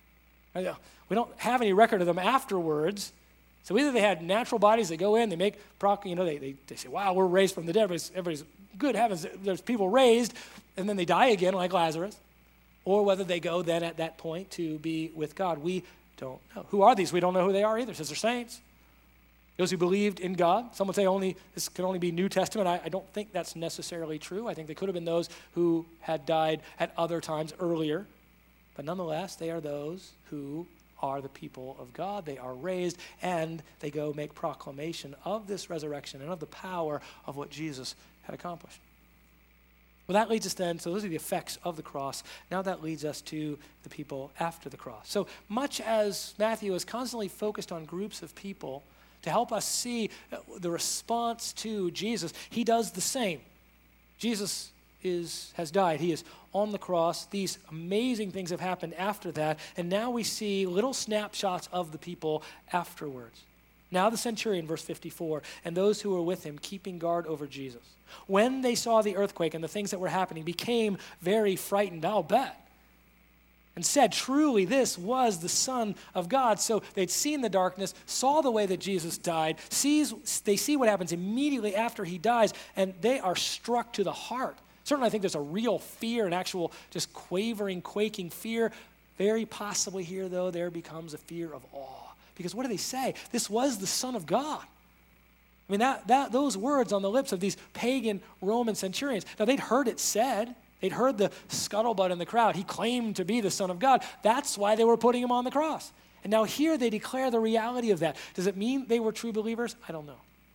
We don't have any record of them afterwards. So either they had natural bodies that go in, they make, you know, they, they, they say, wow, we're raised from the dead. Everybody's, everybody's good heavens, there's people raised, and then they die again like Lazarus. Or whether they go then at that point to be with God. We don't know. Who are these? We don't know who they are either. It says they're saints. Those who believed in God. Some would say only this can only be New Testament. I, I don't think that's necessarily true. I think they could have been those who had died at other times earlier. But nonetheless, they are those who are the people of God. They are raised, and they go make proclamation of this resurrection and of the power of what Jesus had accomplished. Well, that leads us then, so those are the effects of the cross. Now that leads us to the people after the cross. So much as Matthew is constantly focused on groups of people to help us see the response to Jesus, he does the same. Jesus is has died. He is on the cross. These amazing things have happened after that, and now we see little snapshots of the people afterwards. Now the centurion, verse fifty-four, and those who were with him keeping guard over Jesus, when they saw the earthquake and the things that were happening, became very frightened, I'll bet, and said, truly, this was the Son of God. So they'd seen the darkness, saw the way that Jesus died, sees, they see what happens immediately after he dies, and they are struck to the heart. Certainly, I think there's a real fear, an actual just quavering, quaking fear. Very possibly here, though, there becomes a fear of awe. Because what do they say? This was the Son of God. I mean, that, that those words on the lips of these pagan Roman centurions, now they'd heard it said. They'd heard the scuttlebutt in the crowd. He claimed to be the Son of God. That's why they were putting him on the cross. And now here they declare the reality of that. Does it mean they were true believers? I don't know.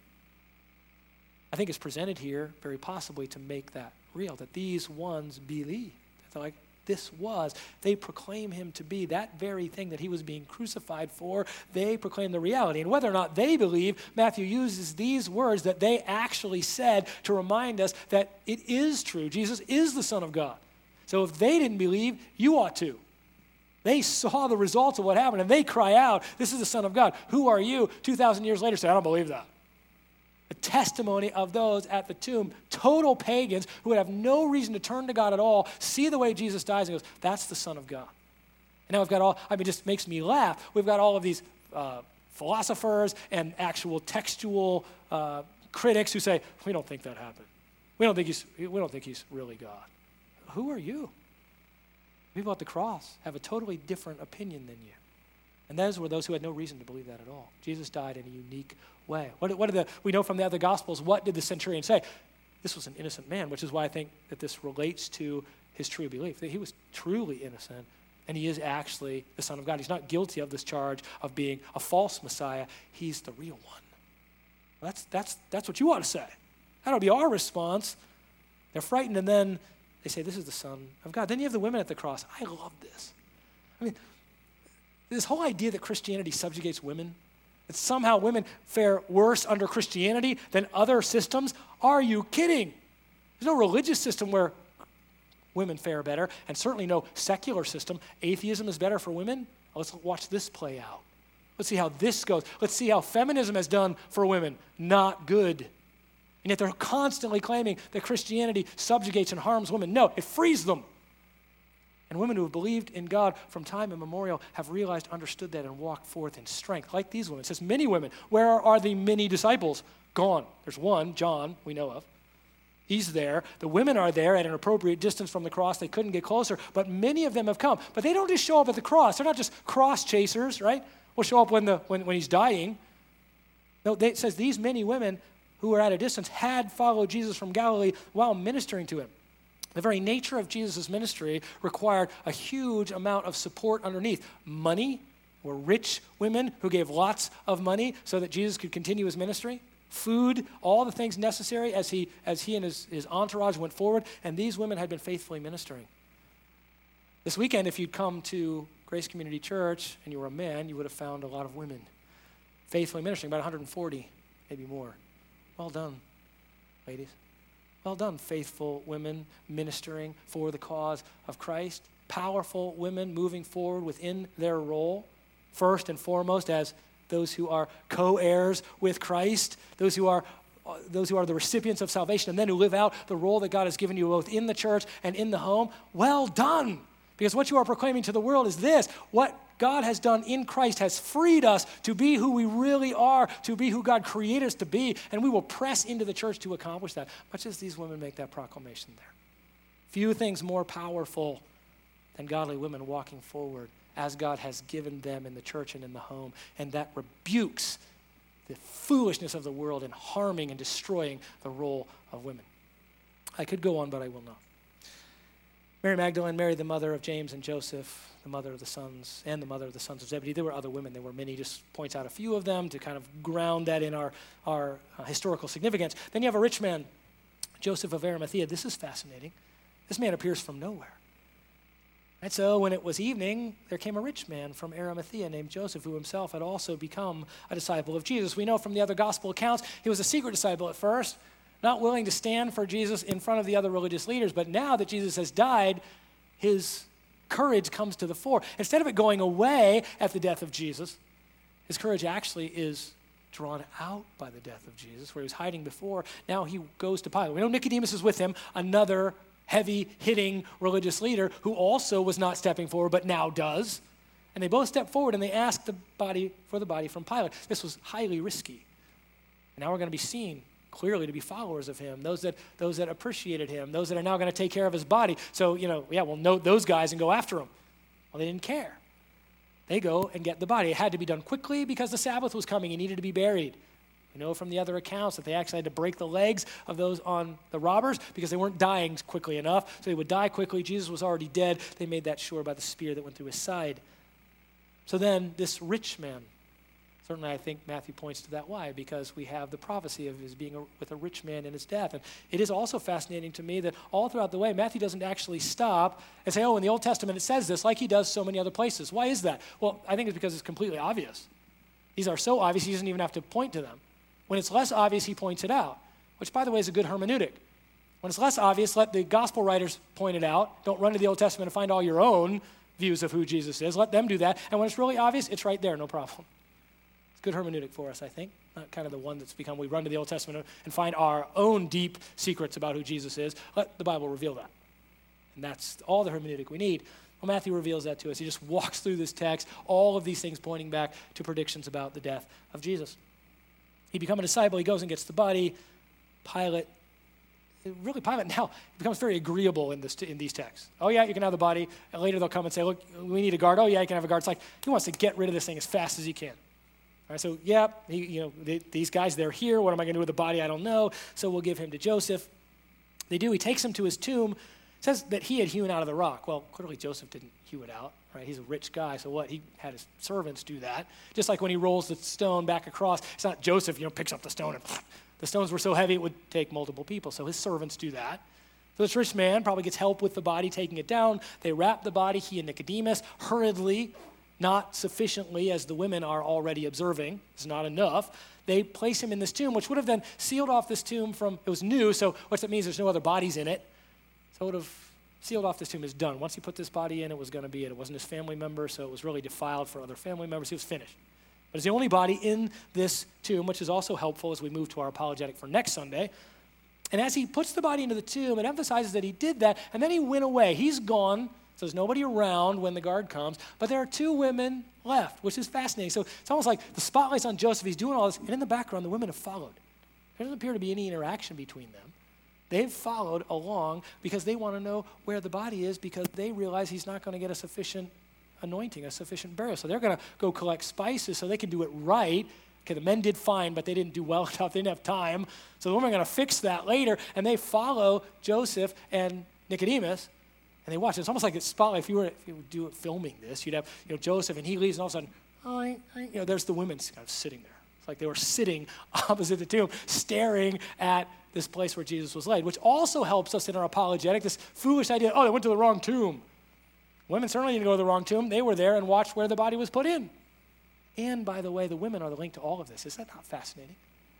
I think it's presented here very possibly to make that real, that these ones believe. They're like, this was. They proclaim him to be that very thing that he was being crucified for. They proclaim the reality. And whether or not they believe, Matthew uses these words that they actually said to remind us that it is true. Jesus is the Son of God. So if they didn't believe, you ought to. They saw the results of what happened, and they cry out, this is the Son of God. Who are you? two thousand years later say, I don't believe that. The testimony of those at the tomb, total pagans who would have no reason to turn to God at all, see the way Jesus dies and goes, that's the Son of God. And now we've got all, I mean, it just makes me laugh. We've got all of these uh, philosophers and actual textual uh, critics who say, we don't think that happened. We don't think he's, we don't think he's really God. Who are you? People at the cross have a totally different opinion than you. And those were those who had no reason to believe that at all. Jesus died in a unique way. What, what are the, we know from the other Gospels, what did the centurion say? This was an innocent man, which is why I think that this relates to his true belief, that he was truly innocent, and he is actually the Son of God. He's not guilty of this charge of being a false Messiah. He's the real one. That's, that's, that's what you ought to say. That'll be our response. They're frightened, and then they say, this is the Son of God. Then you have the women at the cross. I love this. I mean, this whole idea that Christianity subjugates women, that somehow women fare worse under Christianity than other systems, are you kidding? There's no religious system where women fare better, and certainly no secular system. Atheism is better for women. Let's watch this play out. Let's see how this goes. Let's see how feminism has done for women. Not good. And yet they're constantly claiming that Christianity subjugates and harms women. No, it frees them. And women who have believed in God from time immemorial have realized, understood that, and walked forth in strength, like these women. It says, many women. Where are the many disciples? Gone. There's one, John, we know of. He's there. The women are there at an appropriate distance from the cross. They couldn't get closer, but many of them have come. But they don't just show up at the cross. They're not just cross chasers, right? We'll show up when, the, when, when he's dying. No, they, it says these many women who were at a distance had followed Jesus from Galilee while ministering to him. The very nature of Jesus' ministry required a huge amount of support underneath. Money, were rich women who gave lots of money so that Jesus could continue his ministry. Food, all the things necessary as he, as he and his, his entourage went forward, and these women had been faithfully ministering. This weekend, if you'd come to Grace Community Church and you were a man, you would have found a lot of women faithfully ministering, about one hundred forty, maybe more. Well done, ladies. Well done, faithful women ministering for the cause of Christ. Powerful women moving forward within their role, first and foremost as those who are co-heirs with Christ, those who are uh, those who are the recipients of salvation, and then who live out the role that God has given you both in the church and in the home. Well done, because what you are proclaiming to the world is this: what God has done in Christ has freed us to be who we really are, to be who God created us to be, and we will press into the church to accomplish that, much as these women make that proclamation there. Few things more powerful than godly women walking forward as God has given them in the church and in the home, and that rebukes the foolishness of the world in harming and destroying the role of women. I could go on, but I will not. Mary Magdalene, Mary the mother of James and Joseph, the mother of the sons, and the mother of the sons of Zebedee. There were other women. There were many. Just points out a few of them to kind of ground that in our, our uh, historical significance. Then you have a rich man, Joseph of Arimathea. This is fascinating. This man appears from nowhere. And so when it was evening, there came a rich man from Arimathea named Joseph, who himself had also become a disciple of Jesus. We know from the other gospel accounts, he was a secret disciple at first, not willing to stand for Jesus in front of the other religious leaders. But now that Jesus has died, his courage comes to the fore. Instead of it going away at the death of Jesus, his courage actually is drawn out by the death of Jesus, where he was hiding before. Now he goes to Pilate. We know Nicodemus is with him, another heavy-hitting religious leader who also was not stepping forward, but now does. And they both step forward and they ask the body for the body from Pilate. This was highly risky. And now we're going to be seen clearly to be followers of him, those that those that appreciated him, those that are now going to take care of his body. So, you know, yeah, we'll note those guys and go after him. Well, they didn't care. They go and get the body. It had to be done quickly because the Sabbath was coming. He needed to be buried. We know from the other accounts that they actually had to break the legs of those on the robbers because they weren't dying quickly enough. So they would die quickly. Jesus was already dead. They made that sure by the spear that went through his side. So then this rich man, certainly I think Matthew points to that. Why? Because we have the prophecy of his being a, with a rich man in his death. And it is also fascinating to me that all throughout the way, Matthew doesn't actually stop and say, oh, in the Old Testament it says this, like he does so many other places. Why is that? Well, I think it's because it's completely obvious. These are so obvious he doesn't even have to point to them. When it's less obvious, he points it out, which, by the way, is a good hermeneutic. When it's less obvious, let the gospel writers point it out. Don't run to the Old Testament and find all your own views of who Jesus is. Let them do that. And when it's really obvious, it's right there, no problem. It's good hermeneutic for us, I think. Not kind of the one that's become, we run to the Old Testament and find our own deep secrets about who Jesus is. Let the Bible reveal that. And that's all the hermeneutic we need. Well, Matthew reveals that to us. He just walks through this text, all of these things pointing back to predictions about the death of Jesus. He becomes a disciple. He goes and gets the body. Pilate, really Pilate now becomes very agreeable in, this, in these texts. Oh, yeah, you can have the body. And later they'll come and say, look, we need a guard. Oh, yeah, you can have a guard. It's like he wants to get rid of this thing as fast as he can. All right, so, yeah, he, you know, they, these guys, they're here. What am I going to do with the body? I don't know. So we'll give him to Joseph. They do. He takes him to his tomb. It says that he had hewn out of the rock. Well, clearly Joseph didn't hew it out, right? He's a rich guy, so what? He had his servants do that. Just like when he rolls the stone back across, it's not Joseph, you know, picks up the stone and the stones were so heavy it would take multiple people. So his servants do that. So this rich man probably gets help with the body, taking it down. They wrap the body, he and Nicodemus, hurriedly, not sufficiently as the women are already observing. It's not enough. They place him in this tomb, which would have then sealed off this tomb from, it was new, so what that means, there's no other bodies in it. So it would have sealed off this tomb as done. Once he put this body in, it was going to be it. It wasn't his family member, so it was really defiled for other family members. He was finished. But it's the only body in this tomb, which is also helpful as we move to our apologetic for next Sunday. And as he puts the body into the tomb, it emphasizes that he did that, and then he went away. He's gone, so there's nobody around when the guard comes, but there are two women left, which is fascinating. So it's almost like the spotlight's on Joseph. He's doing all this, and in the background, the women have followed. There doesn't appear to be any interaction between them. They've followed along because they want to know where the body is because they realize he's not going to get a sufficient anointing, a sufficient burial. So they're going to go collect spices so they can do it right. Okay, the men did fine, but they didn't do well enough. They didn't have time. So the women are going to fix that later, and they follow Joseph and Nicodemus, and they watch. It's almost like a spotlight. If you were, if you were do, filming this, you'd have you know Joseph, and he leaves, and all of a sudden, oh, I, I, you know, there's the women kind of sitting there. It's like they were sitting opposite the tomb, staring at this place where Jesus was laid, which also helps us in our apologetic, this foolish idea, oh, they went to the wrong tomb. Women certainly didn't go to the wrong tomb. They were there and watched where the body was put in. And by the way, the women are the link to all of this. Is that not fascinating?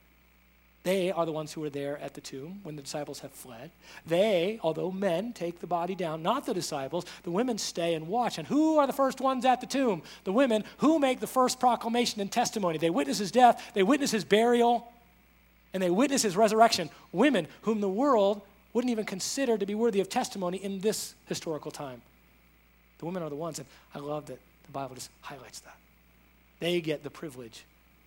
They are the ones who were there at the tomb when the disciples have fled. They, although men, take the body down, not the disciples. The women stay and watch. And who are the first ones at the tomb? The women who make the first proclamation and testimony. They witness his death. They witness his burial. And they witness his resurrection. Women whom the world wouldn't even consider to be worthy of testimony in this historical time. The women are the ones, and I love that the Bible just highlights that. They get the privilege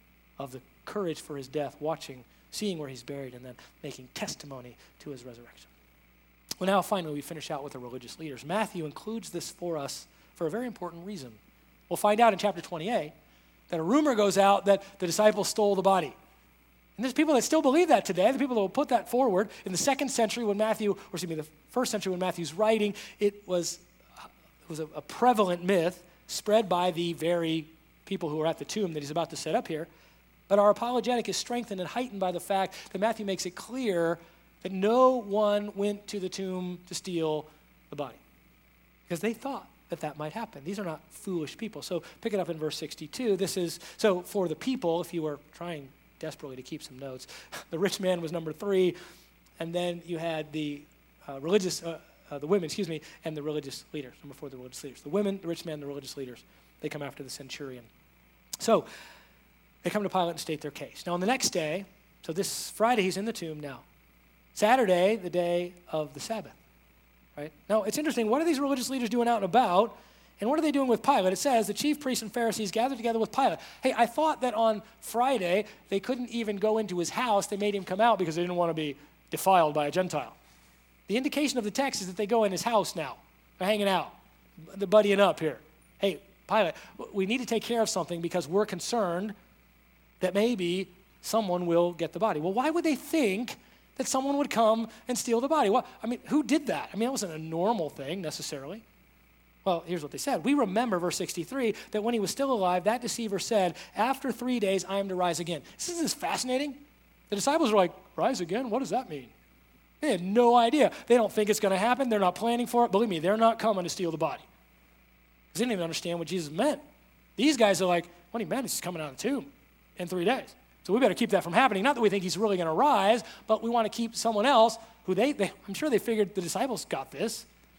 of the courage for his death, watching, seeing where he's buried, and then making testimony to his resurrection. Well, now finally we finish out with the religious leaders. Matthew includes this for us for a very important reason. We'll find out in chapter twenty-eight that a rumor goes out that the disciples stole the body. And there's people that still believe that today, the people that will put that forward. In the second century when Matthew, or excuse me, the first century when Matthew's writing, it was, it was a, a prevalent myth spread by the very people who are at the tomb that he's about to set up here. But our apologetic is strengthened and heightened by the fact that Matthew makes it clear that no one went to the tomb to steal the body. Because they thought that that might happen. These are not foolish people. So pick it up in verse sixty-two. This is, so for the people, if you were trying desperately to keep some notes, the rich man was number three, and then you had the uh, religious, uh, uh, the women, excuse me, and the religious leaders. Number four, the religious leaders. The women, the rich man, the religious leaders. They come after the centurion. So they come to Pilate and state their case. Now on the next day, so this Friday he's in the tomb now. Saturday, the day of the Sabbath, right? Now it's interesting, what are these religious leaders doing out and about? And what are they doing with Pilate? It says the chief priests and Pharisees gathered together with Pilate. Hey, I thought that on Friday they couldn't even go into his house. They made him come out because they didn't want to be defiled by a Gentile. The indication of the text is that they go in his house now. They're hanging out. They're buddying up here. Hey, Pilate, we need to take care of something because we're concerned that maybe someone will get the body. Well, why would they think that someone would come and steal the body? Well, I mean, who did that? I mean, that wasn't a normal thing necessarily. Well, here's what they said. We remember, verse sixty-three, that when he was still alive, that deceiver said, after three days, I am to rise again. Isn't this fascinating? The disciples were like, rise again? What does that mean? They had no idea. They don't think it's going to happen. They're not planning for it. Believe me, they're not coming to steal the body. Because they didn't even understand what Jesus meant. These guys are like, what he meant is he's coming out of the tomb in three days. So we better keep that from happening. Not that we think he's really going to rise, but we want to keep someone else who they, they, I'm sure they figured the disciples got this.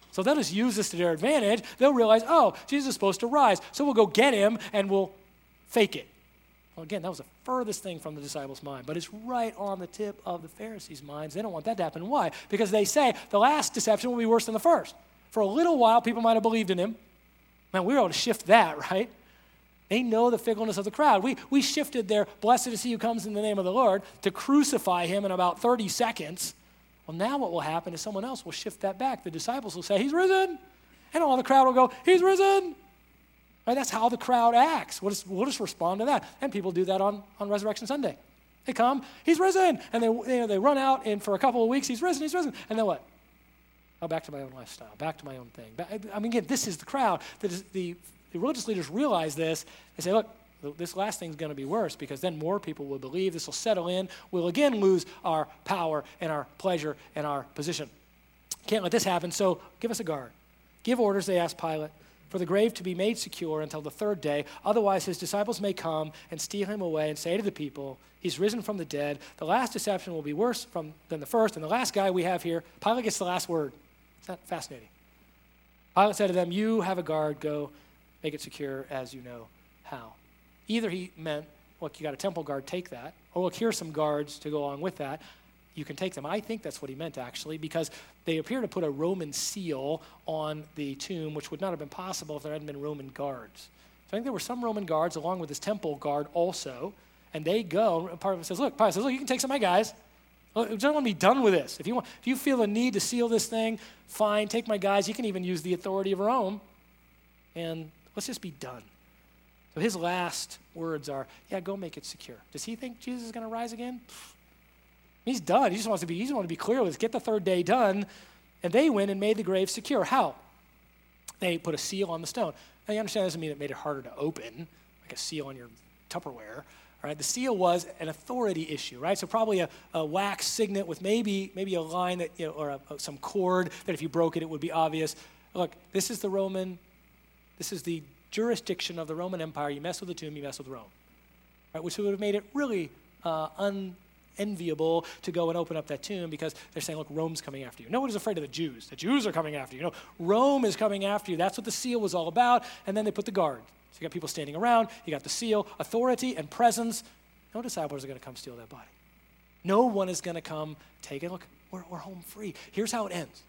So they'll just use this to their advantage. They'll realize, oh, Jesus is supposed to rise, so we'll go get him and we'll fake it. Well, again, that was the furthest thing from the disciples' mind, but it's right on the tip of the Pharisees' minds. They don't want that to happen. Why? Because they say the last deception will be worse than the first. For a little while, people might have believed in him. Man, we were able to shift that, right? They know the fickleness of the crowd. We, we shifted their blessed is he who comes in the name of the Lord to crucify him in about thirty seconds. Well, now what will happen is someone else will shift that back. The disciples will say, he's risen. And all the crowd will go, he's risen. Right? That's how the crowd acts. We'll just, we'll just respond to that. And people do that on, on Resurrection Sunday. They come, he's risen. And they, you know, they run out, and for a couple of weeks, he's risen, he's risen. And then what? Oh, back to my own lifestyle, back to my own thing. I mean, again, this is the crowd. The, the, the religious leaders realize this. They say, look, this last thing's going to be worse because then more people will believe. This will settle in. We'll again lose our power and our pleasure and our position. Can't let this happen, so give us a guard. Give orders, they asked Pilate, for the grave to be made secure until the third day. Otherwise, his disciples may come and steal him away and say to the people, he's risen from the dead. The last deception will be worse from, than the first. And the last guy we have here, Pilate gets the last word. Isn't that fascinating? Pilate said to them, you have a guard. Go make it secure as you know how. Either he meant, look, you got a temple guard, take that. Or look, here's some guards to go along with that. You can take them. I think that's what he meant, actually, because they appear to put a Roman seal on the tomb, which would not have been possible if there hadn't been Roman guards. So I think there were some Roman guards along with this temple guard also, and they go, and part of it says, look, Pilate says, look, you can take some of my guys. Look, I don't want to be done with this. If you want, if you feel a need to seal this thing, fine, take my guys. You can even use the authority of Rome, and let's just be done. So his last words are, yeah, go make it secure. Does he think Jesus is going to rise again? He's done. He just wants to be, he just wants to be clear with us. Get the third day done. And they went and made the grave secure. How? They put a seal on the stone. Now, you understand that doesn't mean it made it harder to open, like a seal on your Tupperware. Right? The seal was an authority issue, right? So probably a, a wax signet with maybe maybe a line that, you know, or a, some cord that if you broke it, it would be obvious. Look, this is the Roman, this is the jurisdiction of the Roman Empire. You mess with the tomb, you mess with Rome, right? Which would have made it really uh, unenviable to go and open up that tomb because they're saying, look, Rome's coming after you. No one is afraid of the Jews. The Jews are coming after you. No, Rome is coming after you. That's what the seal was all about. And then they put the guard. So you got people standing around. You got the seal, authority, and presence. No disciples are going to come steal that body. No one is going to come take it. Look, we're, we're home free. Here's how it ends.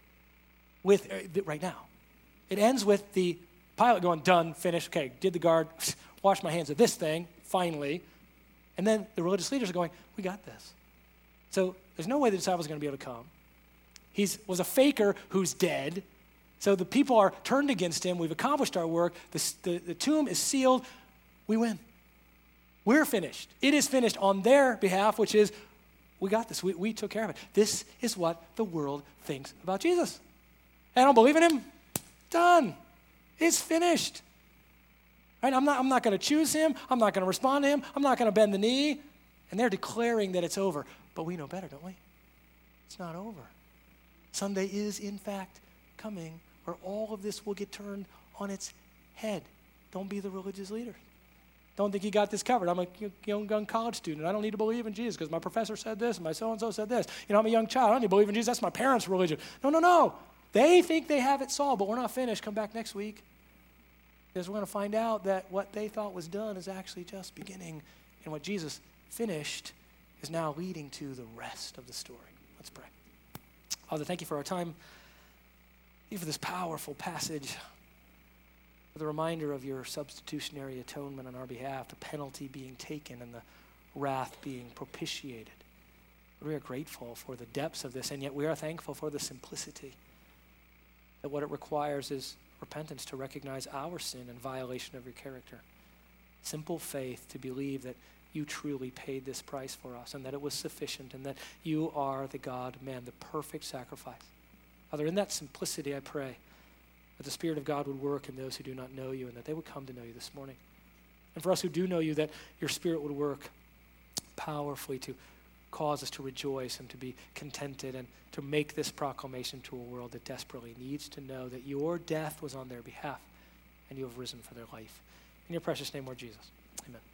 With uh, right now, it ends with the Pilate going, done, finished, okay, did the guard, wash my hands of this thing, finally. And then the religious leaders are going, we got this. So there's no way the disciples are going to be able to come. He was a faker who's dead. So the people are turned against him. We've accomplished our work. The, the, the tomb is sealed. We win. We're finished. It is finished on their behalf, which is, we got this. We, we took care of it. This is what the world thinks about Jesus. I don't believe in him. Done. It's finished. Right? I'm not, I'm not going to choose him. I'm not going to respond to him. I'm not going to bend the knee. And they're declaring that it's over. But we know better, don't we? It's not over. Sunday is, in fact, coming where all of this will get turned on its head. Don't be the religious leader. Don't think you got this covered. I'm a young, young college student. I don't need to believe in Jesus because my professor said this and my so-and-so said this. You know, I'm a young child. I don't need to believe in Jesus. That's my parents' religion. No, no, no. They think they have it solved, but we're not finished. Come back next week because we're going to find out that what they thought was done is actually just beginning, and what Jesus finished is now leading to the rest of the story. Let's pray. Father, thank you for our time. Thank you for this powerful passage, for the reminder of your substitutionary atonement on our behalf, the penalty being taken and the wrath being propitiated. We are grateful for the depths of this, and yet we are thankful for the simplicity, that what it requires is repentance to recognize our sin and violation of your character. Simple faith to believe that you truly paid this price for us and that it was sufficient and that you are the God-man, the perfect sacrifice. Father, in that simplicity, I pray that the Spirit of God would work in those who do not know you and that they would come to know you this morning. And for us who do know you, that your Spirit would work powerfully to cause us to rejoice and to be contented and to make this proclamation to a world that desperately needs to know that your death was on their behalf and you have risen for their life. In your precious name, Lord Jesus. Amen.